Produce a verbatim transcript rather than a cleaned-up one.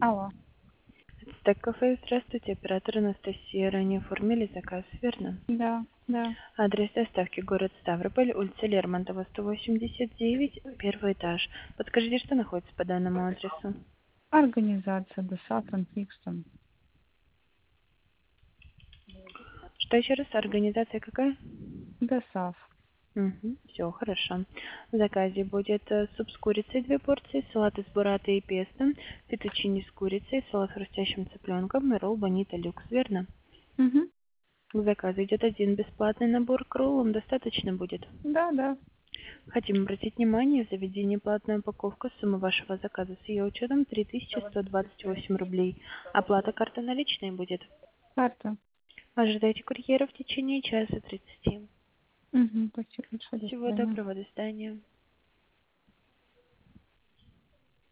Алло. Так, кафе, здравствуйте, оператор Анастасия. Ранее оформили заказ, верно? Да, да. Адрес доставки город Ставрополь, улица Лермонтова, сто восемьдесят девять, первый этаж. Подскажите, что находится по данному адресу? Организация ДОСАФ Фикстон. Что еще раз? Организация какая? ДОСАФ. Угу, все, хорошо. В заказе будет э, суп с курицей две порции, салат из бурата и песто, фетучини с курицей, салат с хрустящим цыпленком и ролл бонита люкс, верно? Угу. К заказу идет один бесплатный набор к роллам, достаточно будет? Да, да. Хотим обратить внимание, в заведении платная упаковка, сумма вашего заказа с ее учетом три тысячи сто двадцать восемь рублей. Оплата карты наличной будет. Карта. Ожидайте курьера в течение часа тридцати. Угу. Спасибо большое. До Всего свидания. доброго, до свидания.